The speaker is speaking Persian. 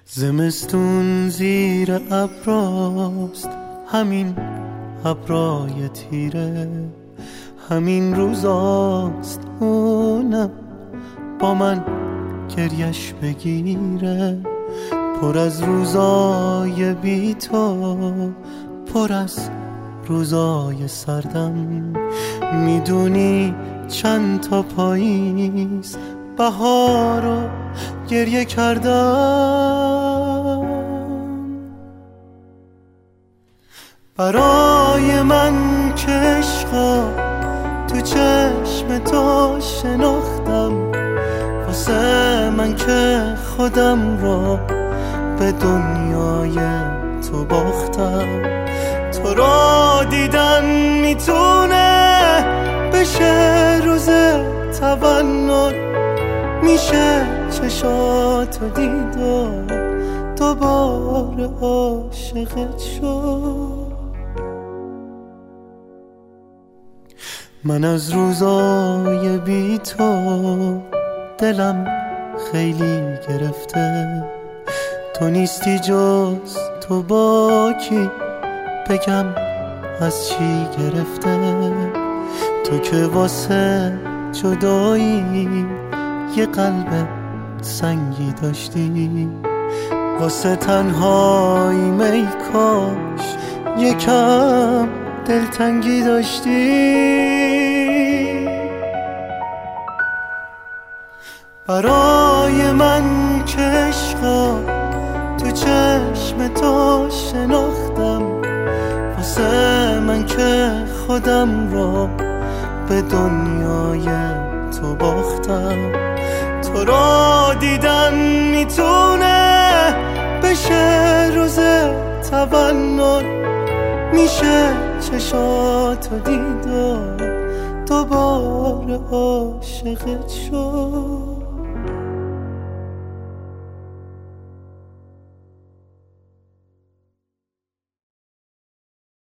زمستون زیر ابراست، همین ابرای تیره، همین روزاست اونم با من گریش بگیره. پر از روزای بی تو، پر از روزای سردم. میدونی چند تا پاییز بهارو گریه کردم. برای من که عشقا تو چشم تو شناختم، واسه من که خودم رو به دنیای تو باختم. تو رو دیدن میتونه بشه روز تولد، میشه چشاتو دید و دوباره عاشقت شد. من از روزای بی تو دلم خیلی گرفته. تو نیستی جز تو، با کی بگم از چی گرفته؟ تو که واسه جدایی یه قلب سنگی داشتی، واسه تنهایی می کاش یکم دلتنگی داشتی. برای من که عشقا تو چشم تو شناختم، واسه من که خودم رو به دنیای تو باختم. تو رو دیدن میتونه بشه روز تولد، میشه چشاتو دید و دوباره عاشقت شد.